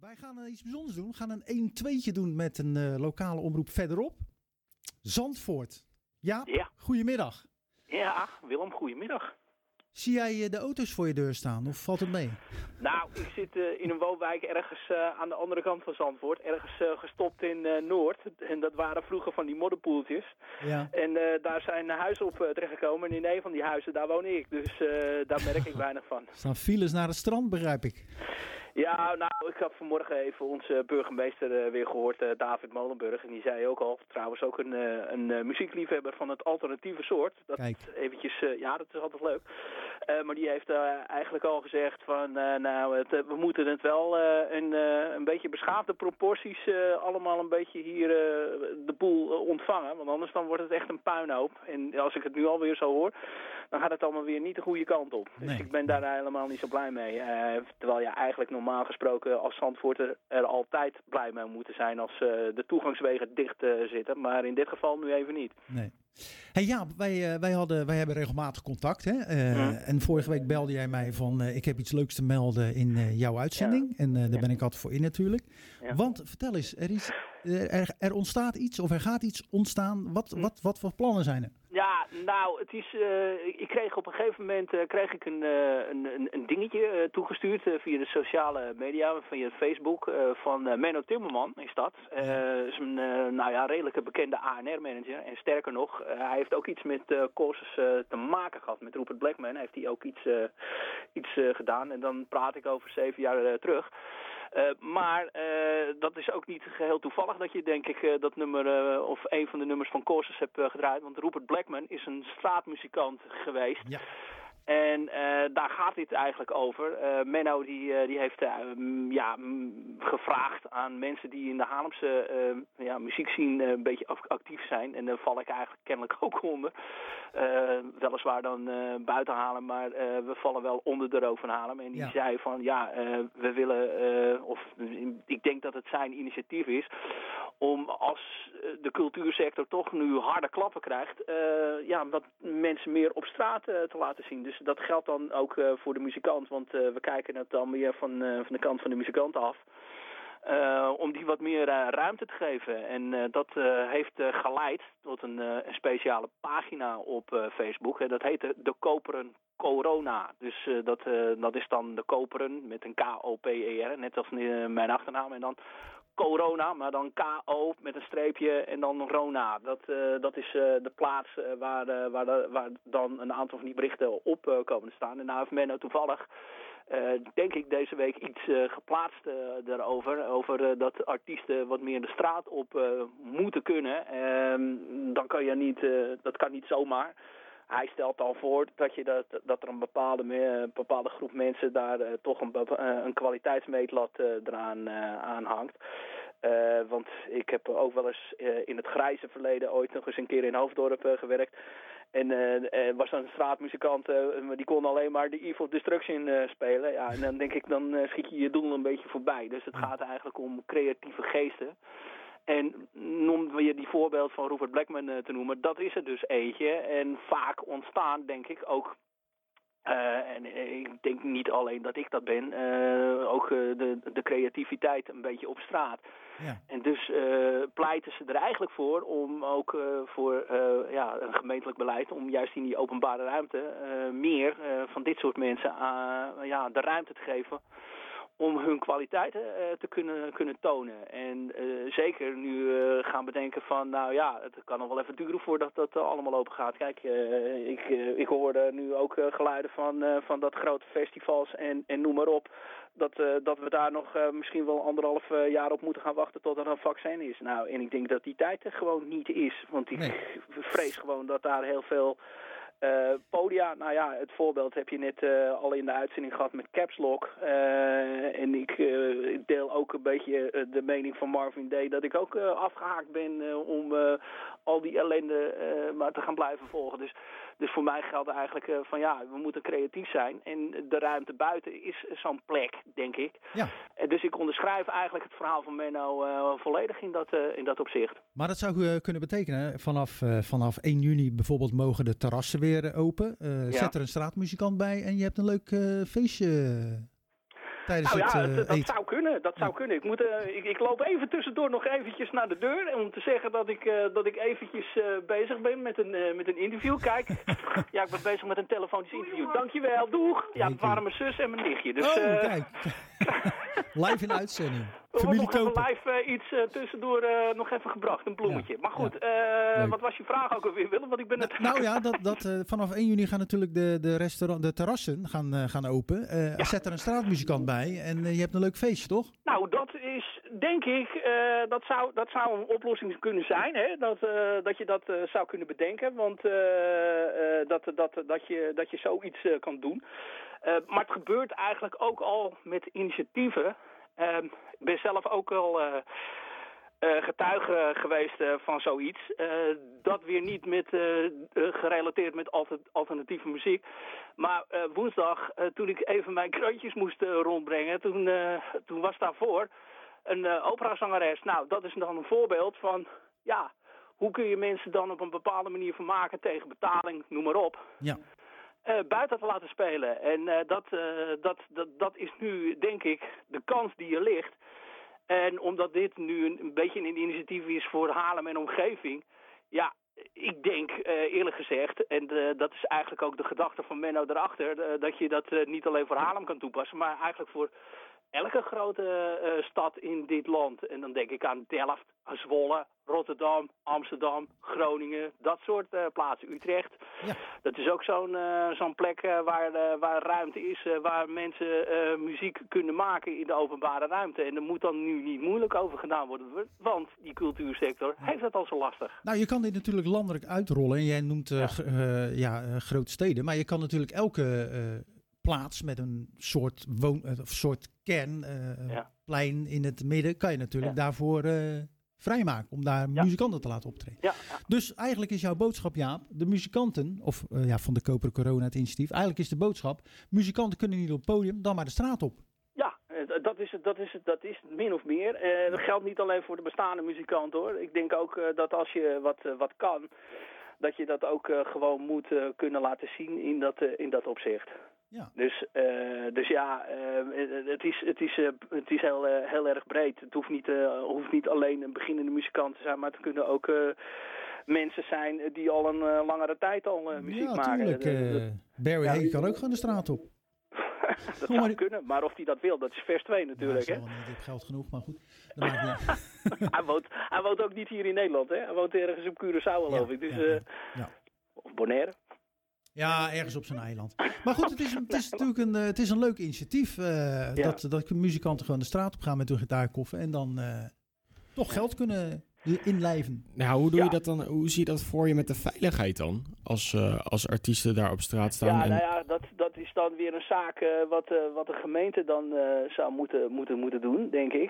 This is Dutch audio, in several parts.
Wij gaan iets bijzonders doen. We gaan een 1-2'tje doen met een lokale omroep verderop. Zandvoort. Ja. Goedemiddag. Ja, Willem, goedemiddag. Zie jij de auto's voor je deur staan of valt het mee? Nou, ik zit in een woonwijk ergens aan de andere kant van Zandvoort. Ergens gestopt in Noord. En dat waren vroeger van die modderpoeltjes. Ja. En daar zijn huizen op terechtgekomen. En in een van die huizen, daar woon ik. Dus daar merk ik weinig van. Er staan files naar het strand, begrijp ik. Ja, nou, ik had vanmorgen even onze burgemeester weer gehoord, David Molenburg. En die zei ook al, trouwens ook een muziekliefhebber van het alternatieve soort. Dat Kijk. eventjes, ja, dat is altijd leuk. Maar die heeft eigenlijk al gezegd van, we moeten het wel een beetje beschaafde proporties allemaal een beetje hier de boel ontvangen. Want anders dan wordt het echt een puinhoop. En als ik het nu alweer zo hoor, dan gaat het allemaal weer niet de goede kant op. Dus Nee. ik ben daar helemaal niet zo blij mee. Terwijl je eigenlijk normaal gesproken als Zandvoorter er altijd blij mee moeten zijn als de toegangswegen dicht zitten. Maar in dit geval nu even niet. Nee. Hey Jaap, wij hebben regelmatig contact. Hè? En vorige week belde jij mij van ik heb iets leuks te melden in jouw uitzending. Ja. En daar ben ik altijd voor in natuurlijk. Ja. Want vertel eens, er ontstaat iets of er gaat iets ontstaan. Wat voor plannen zijn er? Ja, nou, het is. Ik kreeg op een gegeven moment een dingetje toegestuurd via de sociale media, via Facebook, van Menno Timmerman is dat. Is een redelijke bekende ANR-manager. En sterker nog, hij heeft ook iets met courses te maken gehad. Met Rupert Blackman heeft hij ook iets gedaan. En dan praat ik over 7 jaar terug. Maar dat is ook niet geheel toevallig dat je denk ik dat nummer of een van de nummers van Courses hebt gedraaid. Want Rupert Blackman is een straatmuzikant geweest. Ja. En daar gaat dit eigenlijk over. Menno die heeft gevraagd aan mensen die in de Haarlemse muziekscene een beetje actief zijn. En daar val ik eigenlijk kennelijk ook onder. Weliswaar dan buiten Haarlem, maar we vallen wel onder de rook van Haarlem. En die zei van we willen, ik denk dat het zijn initiatief is, om als de cultuursector toch nu harde klappen krijgt, wat mensen meer op straat te laten zien. Dus dat geldt dan ook voor de muzikant, want we kijken het dan meer van de kant van de muzikant af. Om die wat meer ruimte te geven. En dat heeft geleid tot een speciale pagina op Facebook. Dat heet de Koperen Corona. Dus dat is dan de Koperen met een K-O-P-E-R, net als mijn achternaam. En dan Corona, maar dan K-O met een streepje en dan Rona. Dat is de plaats waar dan een aantal van die berichten op komen te staan. En nou heeft Menno toevallig, denk ik, deze week iets geplaatst daarover. Over dat artiesten wat meer de straat op moeten kunnen. Dan kan je niet, dat kan niet zomaar. Hij stelt al voor dat er een bepaalde groep mensen daar toch een kwaliteitsmeetlat eraan aanhangt. Want ik heb ook wel eens in het grijze verleden ooit nog eens een keer in Hoofddorp gewerkt. En er was een straatmuzikant, die kon alleen maar de Eve of Destruction spelen. Ja, en dan denk ik, dan schiet je doel een beetje voorbij. Dus het gaat eigenlijk om creatieve geesten. En noemden we die voorbeeld van Rupert Blackman te noemen, dat is er dus eentje. En vaak ontstaan, denk ik, ook, en ik denk niet alleen dat ik dat ben, ook de creativiteit een beetje op straat. Ja. En dus pleiten ze er eigenlijk voor om ook voor een gemeentelijk beleid, om juist in die openbare ruimte meer van dit soort mensen de ruimte te geven om hun kwaliteiten te kunnen tonen. En zeker nu gaan bedenken van, het kan nog wel even duren voordat dat allemaal open gaat. Kijk, ik hoorde nu ook geluiden van dat grote festivals en noem maar op, dat we daar nog misschien wel 1,5 jaar op moeten gaan wachten tot er een vaccin is. Nou, en ik denk dat die tijd er gewoon niet is. Want ik vrees gewoon dat daar heel veel podia, het voorbeeld heb je net al in de uitzending gehad met Caps Lock. En ik deel ook een beetje de mening van Marvin Day dat ik ook afgehaakt ben om al die ellende maar te gaan blijven volgen. Dus voor mij geldt eigenlijk we moeten creatief zijn. En de ruimte buiten is zo'n plek, denk ik. Ja. Dus ik onderschrijf eigenlijk het verhaal van Menno volledig in dat opzicht. Maar dat zou kunnen betekenen, vanaf 1 juni bijvoorbeeld mogen de terrassen weer open. Zet er een straatmuzikant bij en je hebt een leuk feestje. tijdens dat eten? zou kunnen. Dat zou kunnen. Ik loop even tussendoor nog eventjes naar de deur om te zeggen dat ik eventjes bezig ben met een interview. Kijk, ja, ik ben bezig met een telefonisch interview. Dankjewel, doeg. Ja, dat waren mijn zus en mijn nichtje. Dus, kijk. Live in uitzending. Er wordt nog Familie even live iets tussendoor nog even gebracht, een bloemetje. Ja, maar goed, wat was je vraag ook alweer, Willem? Want ik ben het... Nou ja, dat vanaf 1 juni gaan natuurlijk de terrassen gaan open. Zet er een straatmuzikant bij en je hebt een leuk feestje, toch? Nou, dat is, denk ik, dat zou een oplossing kunnen zijn. Hè? Dat je dat zou kunnen bedenken, want dat je zoiets kan doen. Maar het gebeurt eigenlijk ook al met initiatieven. Ik ben zelf ook al getuige geweest van zoiets. Dat weer niet gerelateerd met alternatieve muziek. Maar woensdag, toen ik even mijn krantjes moest rondbrengen, toen was daarvoor een operazangeres. Nou, dat is dan een voorbeeld van, ja, hoe kun je mensen dan op een bepaalde manier vermaken tegen betaling, noem maar op. Ja. Buiten te laten spelen. En dat is nu, denk ik, de kans die er ligt. En omdat dit nu een beetje een initiatief is voor Haarlem en omgeving. Ja, ik denk eerlijk gezegd, en dat is eigenlijk ook de gedachte van Menno erachter, dat je dat niet alleen voor Haarlem kan toepassen, maar eigenlijk voor elke grote stad in dit land. En dan denk ik aan Delft, aan Zwolle, Rotterdam, Amsterdam, Groningen, dat soort plaatsen. Utrecht. Ja. Dat is ook zo'n plek waar ruimte is, waar mensen muziek kunnen maken in de openbare ruimte. En er moet dan nu niet moeilijk over gedaan worden, want die cultuursector heeft het al zo lastig. Nou, je kan dit natuurlijk landelijk uitrollen. En jij noemt grote steden, maar je kan natuurlijk elke plaats met een soort kernplein in het midden, kan je natuurlijk daarvoor vrijmaken om daar muzikanten te laten optreden. Ja, ja. Dus eigenlijk is jouw boodschap, Jaap, de muzikanten, of van de Koperen Corona het initiatief, eigenlijk is de boodschap, muzikanten kunnen niet op het podium, dan maar de straat op. Ja, dat is min of meer. Dat geldt niet alleen voor de bestaande muzikanten, hoor. Ik denk ook dat als je wat kan, dat je dat ook gewoon moet kunnen laten zien in dat opzicht. Ja. Dus ja, het is heel erg breed. Het hoeft niet alleen een beginnende muzikant te zijn, maar het kunnen ook mensen zijn die al een langere tijd al muziek maken. Ja, tuurlijk. Barry Hay kan ook gewoon de straat op. Dat zou kunnen, maar of hij dat wil, dat is vers 2 natuurlijk. Ja, ik heb geld genoeg, maar goed. Dat maakt niet. Hij woont ook niet hier in Nederland, hè? Hij woont ergens op Curaçao, geloof ik. Dus, of Bonaire. Ja, ergens op zijn eiland. Maar goed, het is natuurlijk een leuk initiatief. Dat muzikanten gewoon de straat op gaan met hun gitaarkoffen en dan toch geld kunnen inlijven. Nou, hoe doe je dat dan? Hoe zie je dat voor je met de veiligheid dan? Als artiesten daar op straat staan? Ja, nou ja, dat is dan weer een zaak wat de gemeente dan zou moeten doen, denk ik.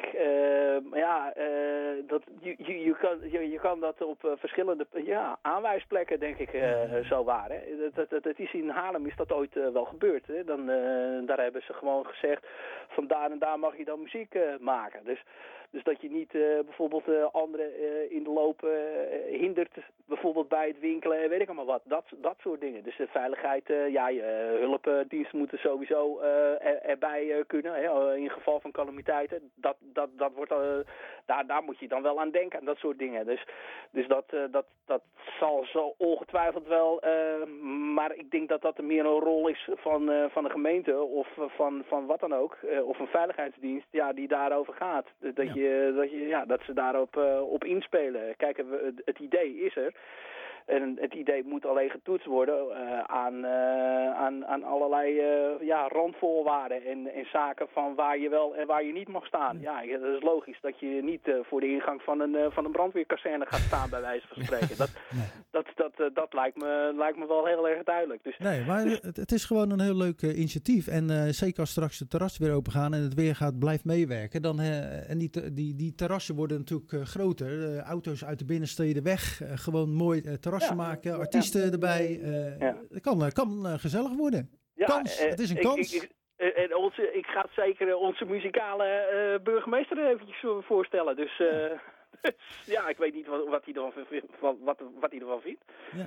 Je kan dat op verschillende aanwijsplekken, denk ik, zo waren. Het is in Haarlem is dat ooit wel gebeurd. Hè? Daar hebben ze gewoon gezegd, van daar en daar mag je dan muziek maken. Dus dat je niet bijvoorbeeld anderen in de loop hindert, bijvoorbeeld bij het winkelen en weet ik allemaal wat. Dat soort dingen. Dus de veiligheid, je hulpdiensten moeten sowieso erbij kunnen. Hè, in geval van calamiteiten. Dat wordt, daar moet je dan wel aan denken, aan dat soort dingen. Dus dat zal zo ongetwijfeld wel, maar ik denk dat dat meer een rol is van de gemeente of van wat dan ook. Of een veiligheidsdienst die daarover gaat. Dat ze daarop op inspelen. Kijk, het idee is er. En het idee moet alleen getoetst worden aan allerlei randvoorwaarden en zaken van waar je wel en waar je niet mag staan. Ja, dat is logisch dat je niet voor de ingang van een brandweerkazerne gaat staan, bij wijze van spreken. Dat lijkt me wel heel erg duidelijk. Dus, het is gewoon een heel leuk initiatief. En zeker als straks de terrassen weer open gaan en het weer blijft meewerken. En die terrassen worden natuurlijk groter. Auto's uit de binnensteden weg. Gewoon mooi terrassen maken, artiesten erbij. Het kan gezellig worden. Het is een kans. Ik ga zeker onze muzikale burgemeester eventjes voorstellen. Dus ik weet niet wat hij ervan vindt. Ja.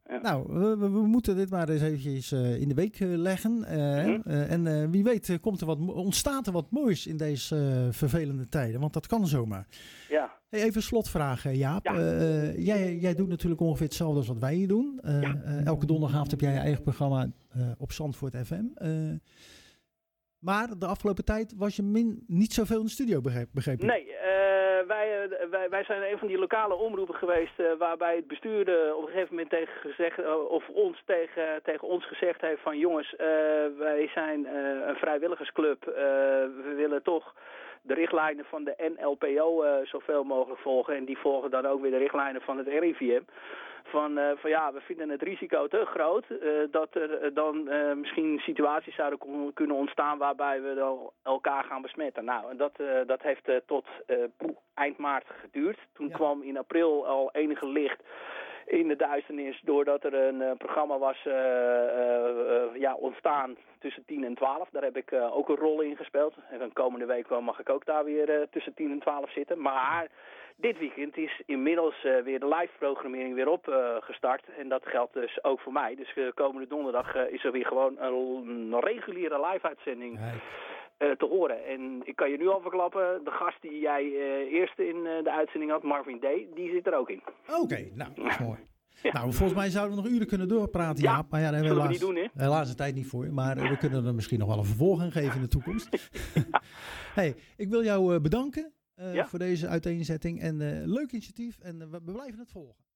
Ja. Nou, we moeten dit maar eens eventjes in de week leggen. En wie weet ontstaat er wat moois in deze vervelende tijden. Want dat kan zomaar. Ja. Hey, even een slotvraag, Jaap. Ja. Jij doet natuurlijk ongeveer hetzelfde als wat wij hier doen. Elke donderdagavond heb jij je eigen programma op Zandvoort FM. Maar de afgelopen tijd was je niet zoveel in de studio, begreep ik? Nee, wij zijn een van die lokale omroepen geweest waarbij het bestuur op een gegeven moment tegen ons gezegd heeft van jongens, wij zijn een vrijwilligersclub. We willen toch de richtlijnen van de NLPO zoveel mogelijk volgen. En die volgen dan ook weer de richtlijnen van het RIVM. Van we vinden het risico te groot dat er dan misschien situaties zouden kunnen ontstaan waarbij we dan elkaar gaan besmetten. Nou, en dat heeft tot eind maart geduurd. Toen kwam in april al enige licht in de duisternis doordat er een programma was ontstaan tussen 10 en 12. Daar heb ik ook een rol in gespeeld. En dan komende week mag ik ook daar weer tussen 10 en 12 zitten. Maar dit weekend is inmiddels weer de live-programmering weer opgestart. En dat geldt dus ook voor mij. Dus komende donderdag is er weer gewoon een reguliere live-uitzending te horen. En ik kan je nu al verklappen, de gast die jij eerst in de uitzending had, Marvin Day, die zit er ook in. Oké, nou, dat is mooi. Ja. Nou, volgens mij zouden we nog uren kunnen doorpraten, Jaap. Maar ja, daar hebben we niet doen, hè? helaas de tijd niet voor. Maar we kunnen er misschien nog wel een vervolg aan geven in de toekomst. Hey, ik wil jou bedanken voor deze uiteenzetting. En leuk initiatief. En we blijven het volgen.